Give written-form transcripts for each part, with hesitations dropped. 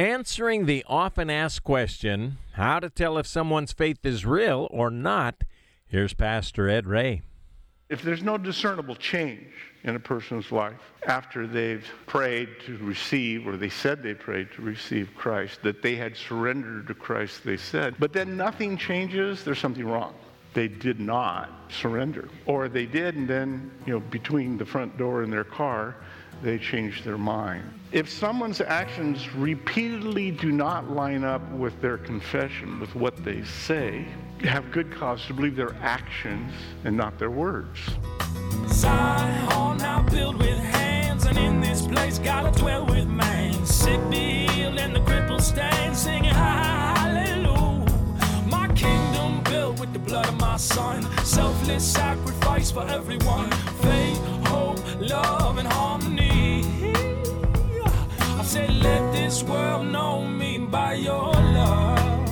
Answering the often asked question, how to tell if someone's faith is real or not, here's Pastor Ed Ray. If there's no discernible change in a person's life after they've prayed to receive, or they said they prayed to receive Christ, that they had surrendered to Christ, they said, but then nothing changes, there's something wrong. They did not surrender. Or they did, and then, between the front door and their car, they changed their mind. If someone's actions repeatedly do not line up with their confession, with what they say, you have good cause to believe their actions and not their words. Zion hall now built with hands, and in this place gotta dwell with man. Sick be healed and the crippled stand, singing hallelujah. My kingdom built with the blood of my son, selfless sacrifice for everyone. Faith, hope, love, and harmony. I said, let this world know me by your love.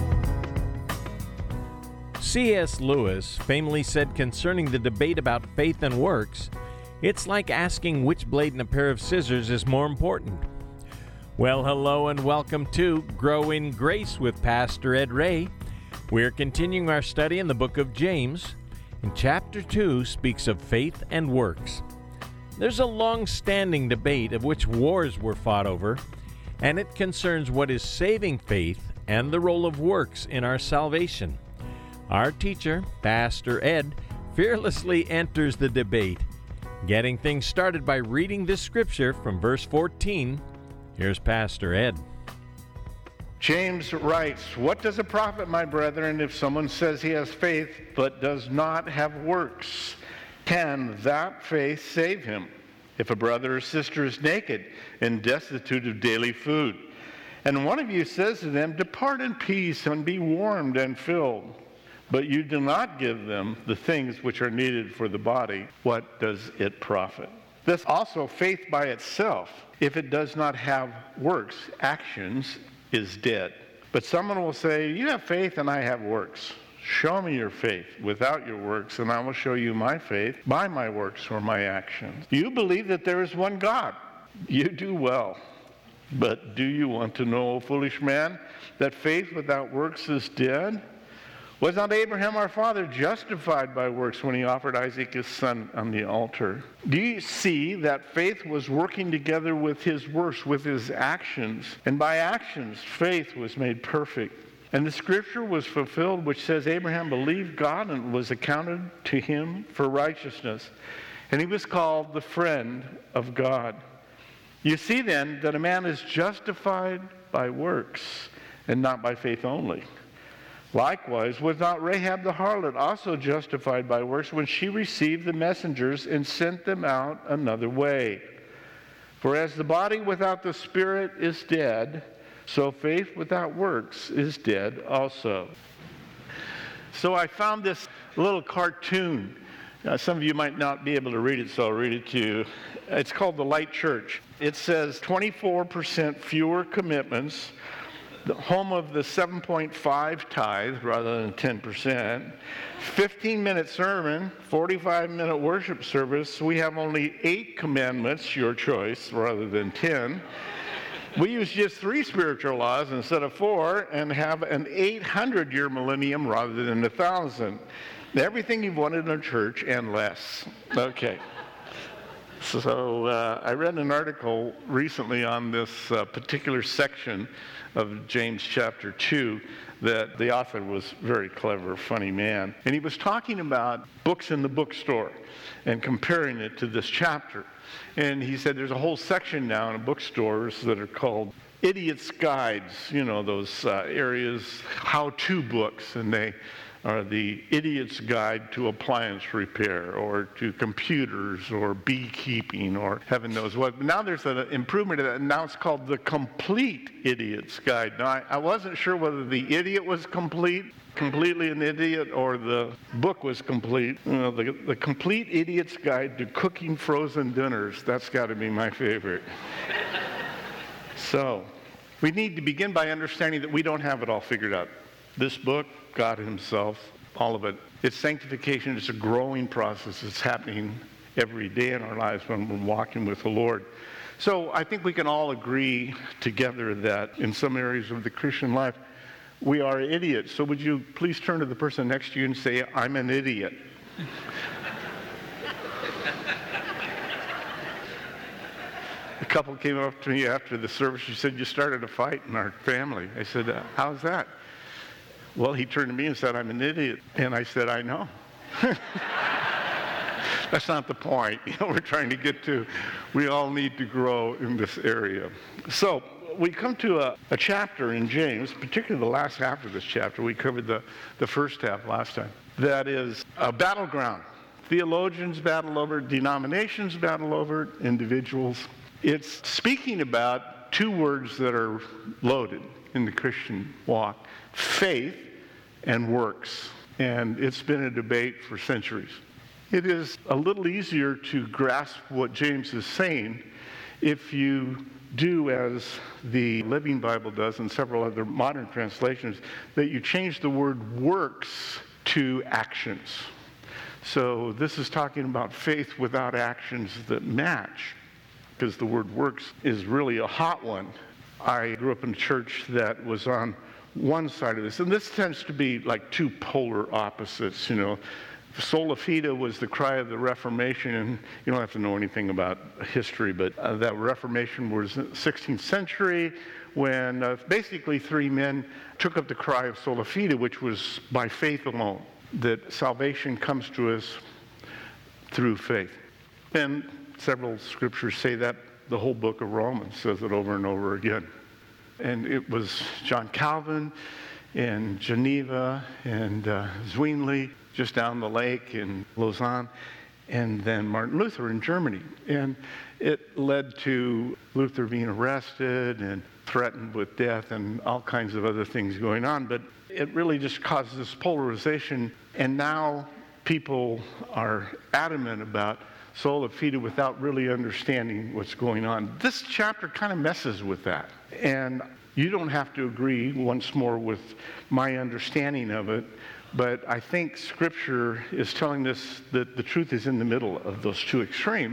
C.S. Lewis famously said concerning the debate about faith and works, it's like asking which blade in a pair of scissors is more important. Well, hello and welcome to Grow in Grace with Pastor Ed Ray. We're continuing our study in the book of James, and chapter 2 speaks of faith and works. There's a long-standing debate of which wars were fought over, and it concerns what is saving faith and the role of works in our salvation. Our teacher, Pastor Ed, fearlessly enters the debate, getting things started by reading this scripture from verse 14. Here's Pastor Ed. James writes, "What does it profit, my brethren, if someone says he has faith but does not have works? Can that faith save him? If a brother or sister is naked and destitute of daily food, and one of you says to them, 'Depart in peace and be warmed and filled,' but you do not give them the things which are needed for the body, what does it profit? This also faith by itself, if it does not have works, actions, is dead. But someone will say, 'You have faith and I have works. Show me your faith without your works, and I will show you my faith by my works or my actions.' You believe that there is one God. You do well. But do you want to know, O foolish man, that faith without works is dead? Was not Abraham our father justified by works when he offered Isaac his son on the altar? Do you see that faith was working together with his works, with his actions? And by actions, faith was made perfect. And the scripture was fulfilled, which says, Abraham believed God and it was accounted to him for righteousness. And he was called the friend of God. You see then that a man is justified by works and not by faith only. Likewise, was not Rahab the harlot also justified by works when she received the messengers and sent them out another way? For as the body without the spirit is dead, so faith without works is dead also." So I found this little cartoon. Some of you might not be able to read it, so I'll read it to you. It's called The Light Church. It says 24% fewer commitments, the home of the 7.5 tithe rather than 10%, 15-minute sermon, 45-minute worship service. We have only 8 commandments, your choice, rather than 10. We use just 3 spiritual laws instead of 4 and have an 800-year millennium rather than 1,000. Everything you've wanted in a church and less. Okay. So I read an article recently on this particular section of James chapter 2 that the author was a very clever, funny man. And he was talking about books in the bookstore and comparing it to this chapter. And he said there's a whole section now in bookstores that are called Idiot's Guides, those areas, how-to books, and they are the Idiot's Guide to Appliance Repair or to computers or beekeeping or heaven knows what. But now there's an improvement to that, and now it's called the Complete Idiot's Guide. Now, I wasn't sure whether the idiot was completely an idiot, or the book was complete. The Complete Idiot's Guide to Cooking Frozen Dinners. That's got to be my favorite. So, we need to begin by understanding that we don't have it all figured out. This book, God himself, all of it. It's sanctification. It's a growing process. It's happening every day in our lives when we're walking with the Lord. So I think we can all agree together that in some areas of the Christian life, we are idiots. So would you please turn to the person next to you and say, I'm an idiot. A couple came up to me after the service. She said, you started a fight in our family. I said, how's that? Well, he turned to me and said, I'm an idiot. And I said, I know. That's not the point. We're trying to get to, we all need to grow in this area. So we come to a chapter in James, particularly the last half of this chapter. We covered the first half last time. That is a battleground. Theologians battle over it, denominations battle over it, individuals. It's speaking about two words that are loaded in the Christian walk: faith and works. And it's been a debate for centuries. It is a little easier to grasp what James is saying if you do as the Living Bible does and several other modern translations, that you change the word works to actions. So this is talking about faith without actions that match, because the word works is really a hot one. I grew up in a church that was on one side of this, and this tends to be like two polar opposites, Sola fide was the cry of the Reformation, and you don't have to know anything about history, but that Reformation was 16th century when basically three men took up the cry of sola fide, which was by faith alone, that salvation comes to us through faith. And several scriptures say that. The whole book of Romans says it over and over again. And it was John Calvin in Geneva and Zwingli just down the lake in Lausanne, and then Martin Luther in Germany. And it led to Luther being arrested and threatened with death and all kinds of other things going on. But it really just caused this polarization, and now people are adamant about sola fide without really understanding what's going on. This chapter kind of messes with that. And you don't have to agree once more with my understanding of it, but I think Scripture is telling us that the truth is in the middle of those two extremes.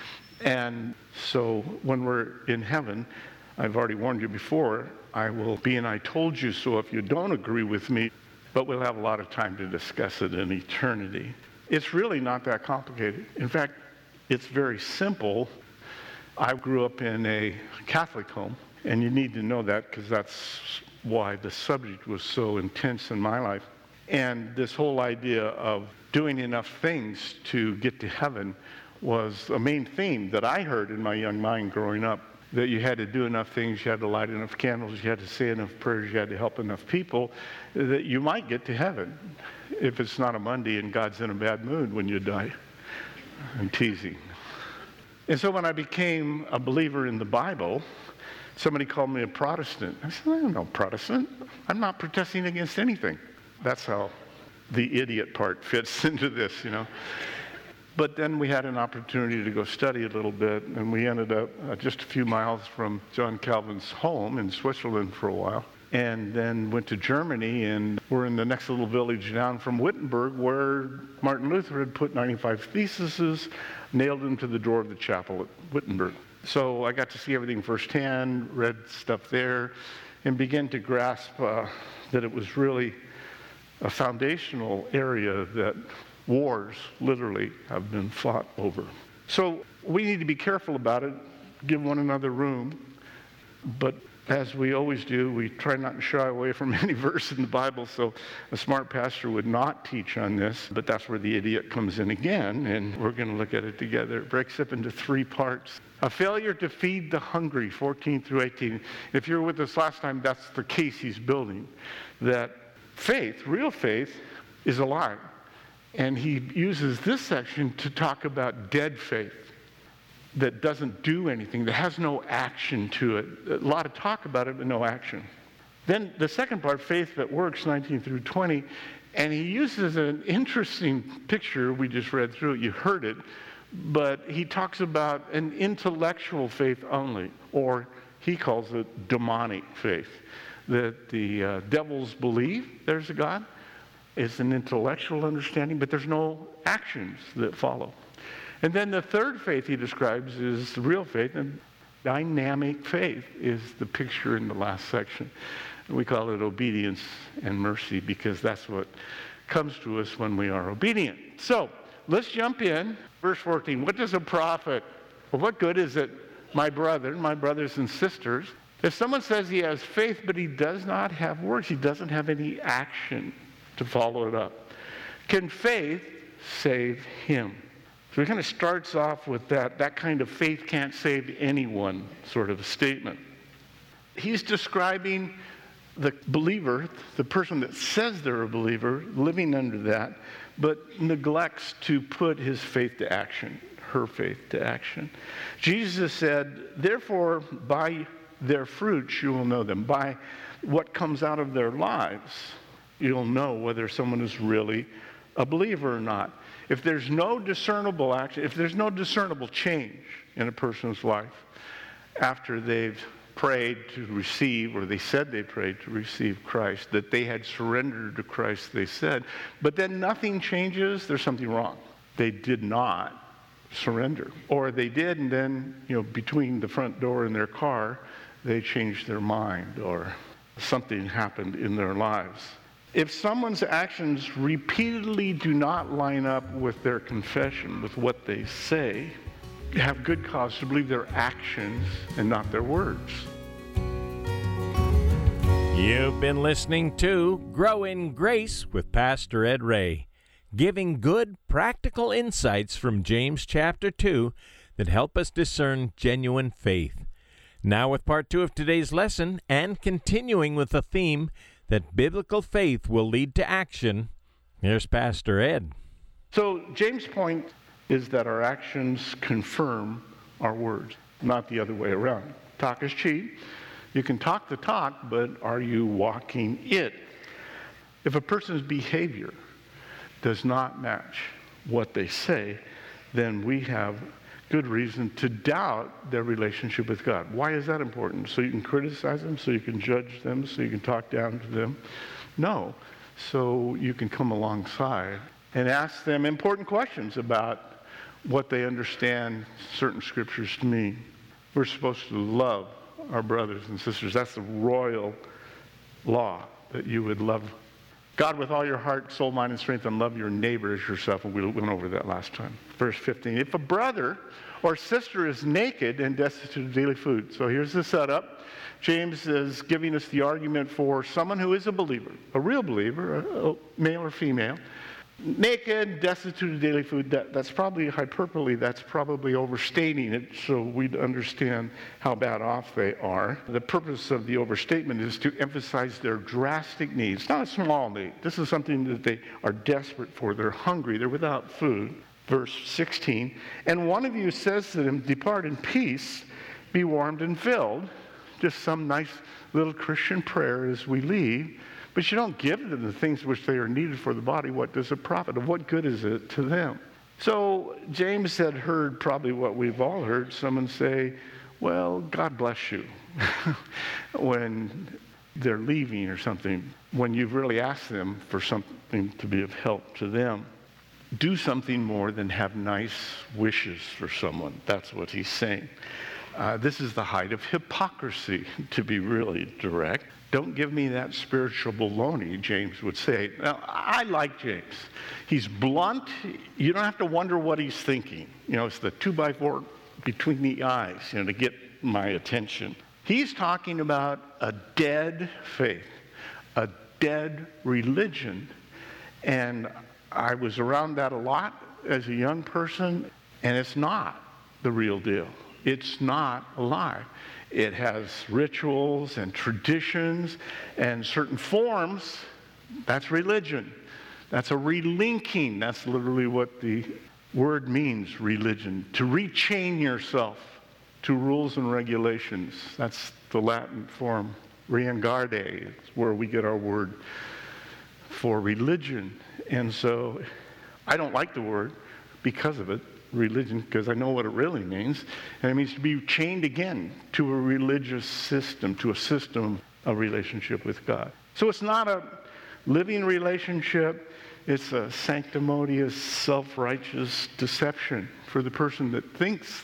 And so when we're in heaven, I've already warned you before, I will be an I told you so if you don't agree with me, but we'll have a lot of time to discuss it in eternity. It's really not that complicated. In fact, it's very simple. I grew up in a Catholic home, and you need to know that because that's why the subject was so intense in my life. And this whole idea of doing enough things to get to heaven was a main theme that I heard in my young mind growing up, that you had to do enough things, you had to light enough candles, you had to say enough prayers, you had to help enough people, that you might get to heaven if it's not a Monday and God's in a bad mood when you die. I'm teasing. And so when I became a believer in the Bible, somebody called me a Protestant. I said, I'm no Protestant. I'm not protesting against anything. That's how the idiot part fits into this, But then we had an opportunity to go study a little bit, and we ended up just a few miles from John Calvin's home in Switzerland for a while, and then went to Germany, and we're in the next little village down from Wittenberg, where Martin Luther had put 95 theses, nailed them to the door of the chapel at Wittenberg. So I got to see everything firsthand, read stuff there, and began to grasp that it was really a foundational area that wars literally have been fought over. So we need to be careful about it, give one another room, but as we always do, we try not to shy away from any verse in the Bible, so a smart pastor would not teach on this, but that's where the idiot comes in again, and we're going to look at it together. It breaks up into three parts. A failure to feed the hungry, 14 through 18. If you were with us last time, that's the case he's building, that faith, real faith, is alive. And he uses this section to talk about dead faith that doesn't do anything, that has no action to it. A lot of talk about it, but no action. Then the second part, faith that works, 19 through 20, and he uses an interesting picture. We just read through it, you heard it, but he talks about an intellectual faith only, or he calls it demonic faith, that the devils believe there's a God. It's an intellectual understanding, but there's no actions that follow. And then the third faith he describes is the real faith, and Dynamic faith is the picture in the last section. We call it obedience and mercy because that's what comes to us when we are obedient. So let's jump in. Verse 14, what does a prophet, or what good is it, my brothers and sisters, if someone says he has faith but he does not have works, he doesn't have any action to follow it up? Can faith save him? So it kind of starts off with that kind of faith can't save anyone sort of statement. He's describing the believer, the person that says they're a believer, living under that, but neglects to put his faith to action, her faith to action. Jesus said, therefore, by their fruits you will know them. By what comes out of their lives, you'll know whether someone is really a believer or not. If there's no discernible action, if there's no discernible change in a person's life after they've prayed to receive, or they said they prayed to receive Christ, that they had surrendered to Christ, they said, but then nothing changes, there's something wrong. They did not surrender. Or they did, and then, between the front door and their car, they changed their mind, or something happened in their lives. If someone's actions repeatedly do not line up with their confession, with what they say, have good cause to believe their actions and not their words. You've been listening to Grow in Grace with Pastor Ed Ray, giving good, practical insights from James chapter 2 that help us discern genuine faith. Now with part 2 of today's lesson, and continuing with the theme that biblical faith will lead to action, here's Pastor Ed. So James' point is that our actions confirm our words, not the other way around. Talk is cheap. You can talk the talk, but are you walking it? If a person's behavior does not match what they say, then we have good reason to doubt their relationship with God. Why is that important? So you can criticize them, so you can judge them, so you can talk down to them? No. So you can come alongside and ask them important questions about what they understand certain scriptures to mean. We're supposed to love our brothers and sisters. That's the royal law, that you would love God with all your heart, soul, mind, and strength, and love your neighbor as yourself. And we went over that last time. Verse 15. If a brother or sister is naked and destitute of daily food. So here's the setup. James is giving us the argument for someone who is a believer, a real believer, a male or female, naked, destitute of daily food. That's probably hyperbole. That's probably overstating it so we'd understand how bad off they are. The purpose of the overstatement is to emphasize their drastic needs. It's not a small need. This is something that they are desperate for. They're hungry. They're without food. Verse 16, and one of you says to them, depart in peace, be warmed and filled. Just some nice little Christian prayer as we leave. But you don't give them the things which they are needed for the body. What does it profit? Of what good is it to them? So James had heard probably what we've all heard. Someone say, well, God bless you, when they're leaving or something. When you've really asked them for something to be of help to them. Do something more than have nice wishes for someone. That's what he's saying. This is the height of hypocrisy, to be really direct. Don't give me that spiritual baloney, James would say. Now, I like James. He's blunt. You don't have to wonder what he's thinking. It's the 2x4 between the eyes, to get my attention. He's talking about a dead faith, a dead religion. And I was around that a lot as a young person, and it's not the real deal. It's not alive. It has rituals and traditions and certain forms. That's religion. That's a relinking. That's literally what the word means, religion. To rechain yourself to rules and regulations. That's the Latin form, reingare. It's where we get our word for religion. And so I don't like the word because of it, religion, because I know what it really means. And it means to be chained again to a religious system, to a system of relationship with God. So it's not a living relationship. It's a sanctimonious, self-righteous deception for the person that thinks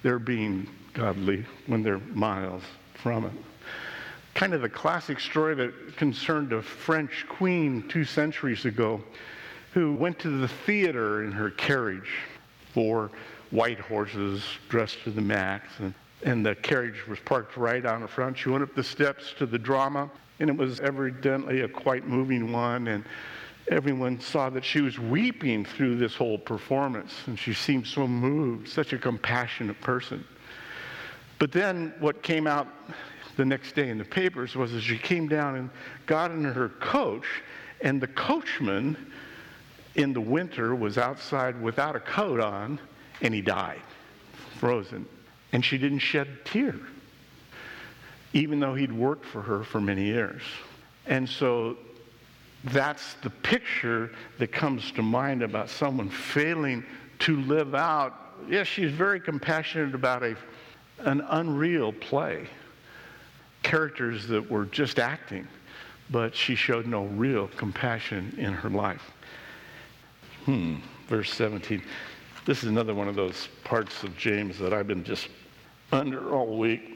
they're being godly when they're miles from it. Kind of the classic story that concerned a French queen 2 centuries ago who went to the theater in her carriage, 4 white horses dressed to the max, and the carriage was parked right out in front. She went up the steps to the drama, and it was evidently a quite moving one, and everyone saw that she was weeping through this whole performance, and she seemed so moved, such a compassionate person. But then what came out the next day in the papers was that she came down and got in her coach, and the coachman in the winter was outside without a coat on, and he died, frozen. And she didn't shed a tear, even though he'd worked for her for many years. And so that's the picture that comes to mind about someone failing to live out. Yes, she's very compassionate about an unreal play. Characters that were just acting, but she showed no real compassion in her life. Verse 17. This is another one of those parts of James that I've been just under all week.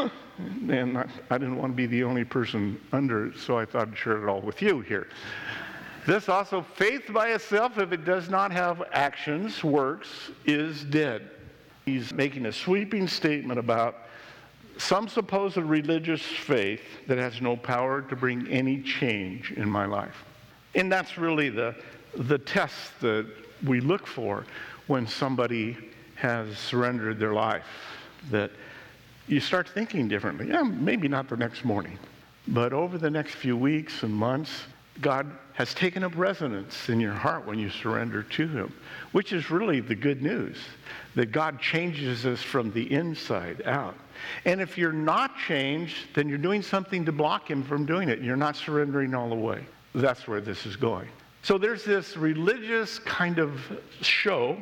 And I didn't want to be the only person under it, so I thought I'd share it all with you here. This also, faith by itself, if it does not have actions, works, is dead. He's making a sweeping statement about some supposed religious faith that has no power to bring any change in my life. And that's really the test that we look for when somebody has surrendered their life, that you start thinking differently. Yeah, maybe not the next morning, but over the next few weeks and months, God has taken up residence in your heart when you surrender to Him, which is really the good news, that God changes us from the inside out. And if you're not changed, then you're doing something to block Him from doing it. You're not surrendering all the way. That's where this is going. So there's this religious kind of show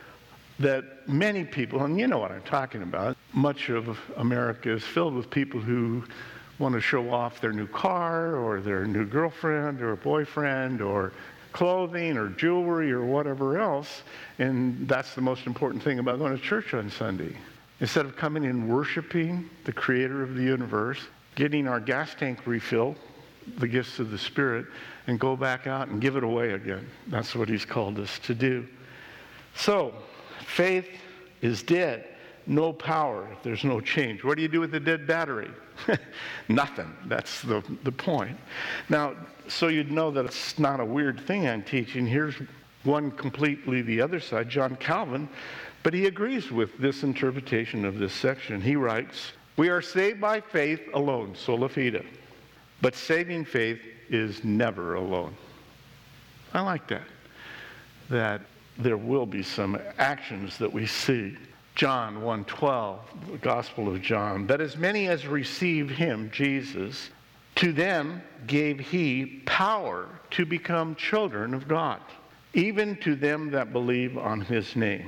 that many people, and you know what I'm talking about, much of America is filled with people who want to show off their new car or their new girlfriend or boyfriend or clothing or jewelry or whatever else. And that's the most important thing about going to church on Sunday. Instead of coming and worshiping the Creator of the universe, getting our gas tank refilled, the gifts of the Spirit, and go back out and give it away again. That's what He's called us to do. So, faith is dead. No power if there's no change. What do you do with the dead battery? Nothing. That's the point. Now, so you'd know that it's not a weird thing I'm teaching. Here's one completely the other side, John Calvin, but he agrees with this interpretation of this section. He writes, "We are saved by faith alone, sola fide, but saving faith is never alone." I like that there will be some actions that we see. John 1:12, the Gospel of John, "But as many as received Him," Jesus, "to them gave He power to become children of God, even to them that believe on His name."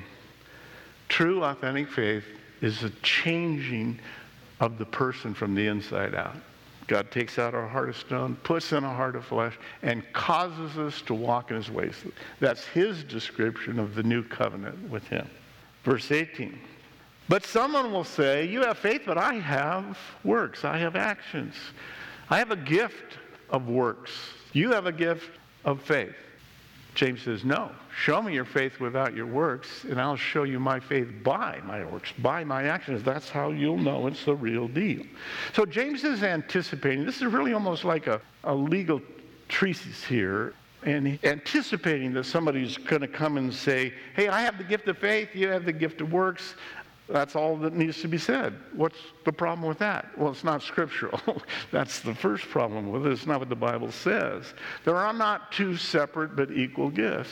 True authentic faith is a changing of the person from the inside out. God takes out our heart of stone, puts in a heart of flesh, and causes us to walk in His ways. That's His description of the new covenant with Him. Verse 18. "But someone will say, 'You have faith, but I have works. I have actions. I have a gift of works. You have a gift of faith.' James says, no. Show me your faith without your works, and I'll show you my faith by my works, by my actions. That's how you'll know it's the real deal." So James is anticipating. This is really almost like a legal treatise here. And anticipating that somebody's going to come and say, "Hey, I have the gift of faith, you have the gift of works." That's all that needs to be said. What's the problem with that? Well, it's not scriptural. That's the first problem with it. It's not what the Bible says. There are not two separate but equal gifts.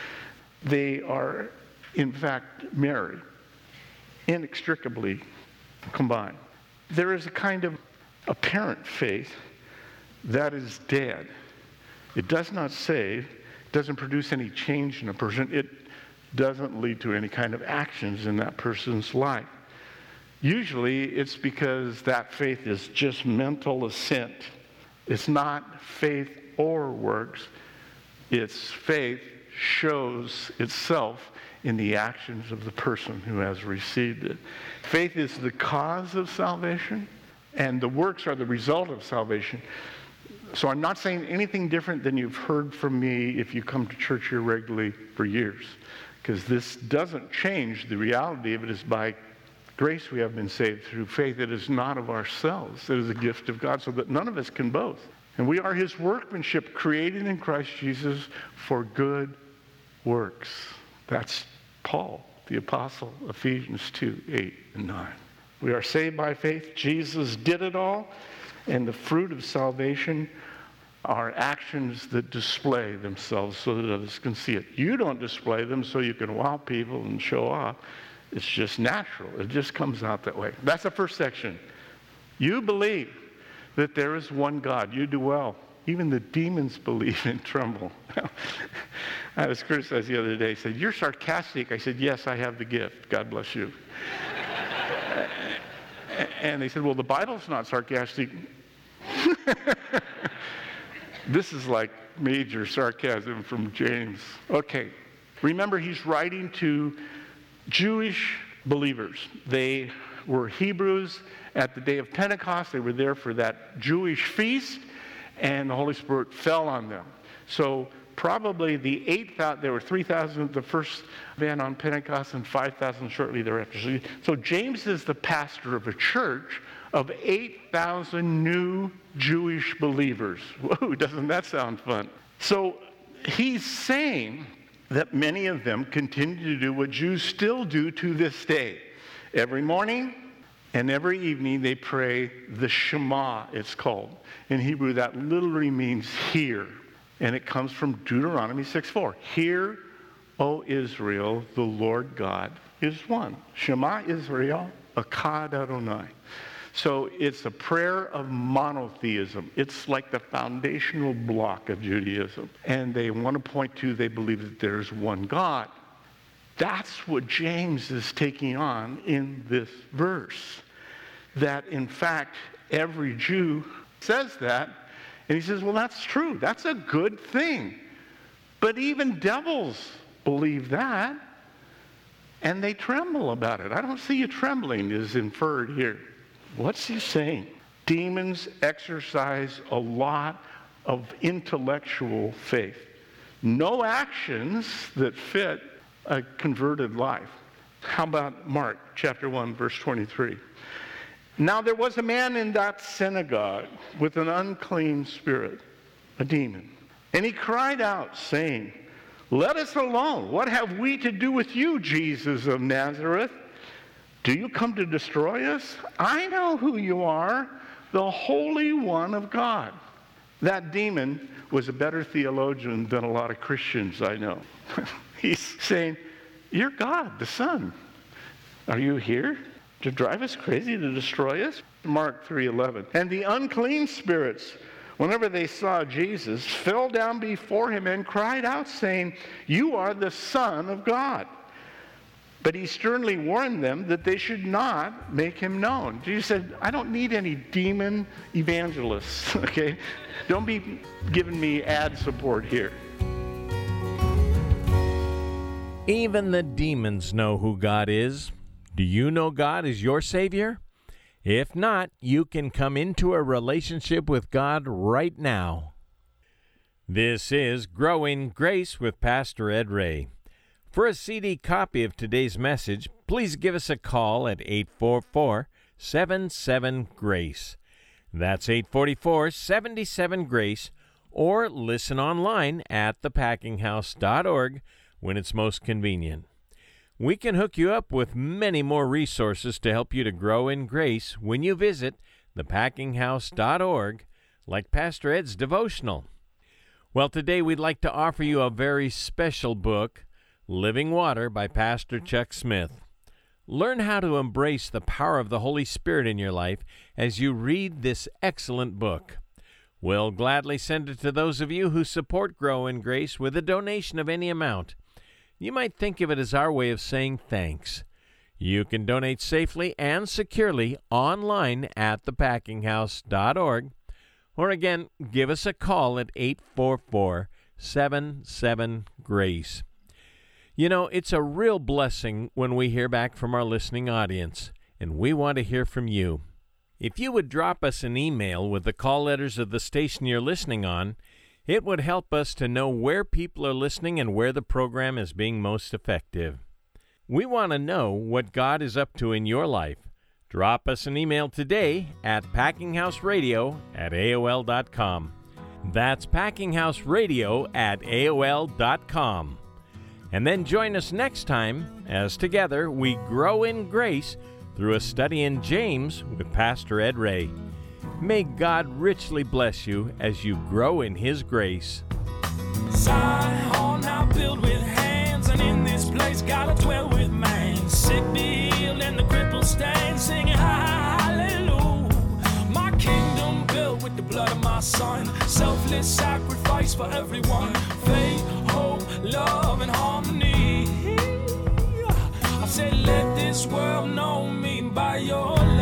They are, in fact, married, inextricably combined. There is a kind of apparent faith that is dead. It does not save, doesn't produce any change in a person. It doesn't lead to any kind of actions in that person's life. Usually it's because that faith is just mental assent. It's not faith or works. It's faith shows itself in the actions of the person who has received it. Faith is the cause of salvation, and the works are the result of salvation. So I'm not saying anything different than you've heard from me if you come to church here regularly for years, because this doesn't change. The reality of it is by grace we have been saved through faith. It is not of ourselves. It is a gift of God, so that none of us can boast. And we are his workmanship, created in Christ Jesus for good works. That's Paul, the apostle, Ephesians 2, 8 and 9. We are saved by faith. Jesus did it all. And the fruit of salvation are actions that display themselves so that others can see it. You don't display them so you can wow people and show off. It's just natural. It just comes out that way. That's the first section. You believe that there is one God. You do well. Even the demons believe and tremble. I was criticized the other day. He said, "You're sarcastic." I said, "Yes, I have the gift. God bless you." And they said, "Well, the Bible's not sarcastic." This is like major sarcasm from James. Okay, remember he's writing to Jewish believers. They were Hebrews at the day of Pentecost. They were there for that Jewish feast, and the Holy Spirit fell on them. So probably the 8,000, there were 3,000 at the first event on Pentecost and 5,000 shortly thereafter. So James is the pastor of a church of 8,000 new Jewish believers. Whoa, doesn't that sound fun? So he's saying that many of them continue to do what Jews still do to this day. Every morning and every evening they pray the Shema, it's called. In Hebrew, that literally means hear. And it comes from Deuteronomy 6:4. Hear, O Israel, the Lord God is one. Shema Israel, Echad Adonai. So it's a prayer of monotheism. It's like the foundational block of Judaism. And they want to point to, they believe that there's one God. That's what James is taking on in this verse. That in fact, every Jew says that. And he says, well, that's true. That's a good thing. But even devils believe that. And they tremble about it. I don't see you trembling is inferred here. What's he saying? Demons exercise a lot of intellectual faith. No actions that fit a converted life. How about Mark chapter 1, verse 23? Now there was a man in that synagogue with an unclean spirit, a demon. And he cried out, saying, "Let us alone. What have we to do with you, Jesus of Nazareth? Do you come to destroy us? I know who you are, the Holy One of God." That demon was a better theologian than a lot of Christians I know. He's saying, "You're God, the Son. Are you here to drive us crazy, to destroy us?" Mark 3:11. And the unclean spirits, whenever they saw Jesus, fell down before him and cried out, saying, "You are the Son of God." But he sternly warned them that they should not make him known. Jesus said, I don't need any demon evangelists, okay? Don't be giving me ad support here. Even the demons know who God is. Do you know God is your Savior? If not, you can come into a relationship with God right now. This is Growing Grace with Pastor Ed Ray. For a CD copy of today's message, please give us a call at 844-77-GRACE. That's 844-77-GRACE, or listen online at thepackinghouse.org when it's most convenient. We can hook you up with many more resources to help you to grow in grace when you visit thepackinghouse.org, like Pastor Ed's devotional. Well, today we'd like to offer you a very special book, Living Water by Pastor Chuck Smith. Learn how to embrace the power of the Holy Spirit in your life as you read this excellent book. We'll gladly send it to those of you who support Grow in Grace with a donation of any amount. You might think of it as our way of saying thanks. You can donate safely and securely online at thepackinghouse.org, or again, give us a call at 844-77-GRACE. 888-877-GRACE. You know, it's a real blessing when we hear back from our listening audience, and we want to hear from you. If you would drop us an email with the call letters of the station you're listening on, it would help us to know where people are listening and where the program is being most effective. We want to know what God is up to in your life. Drop us an email today at packinghouseradio@aol.com. That's packinghouseradio@aol.com. And then join us next time as together we grow in grace through a study in James with Pastor Ed Ray. May God richly bless you as you grow in His grace. Zion now built with hands, and in this place gotta dwell with man. Sick be healed and the crippled stand, singing hallelujah. My kingdom built with the blood of my Son, selfless sacrifice for everyone. Faith, hope, love, and harmony. I said, let this world know me by your love.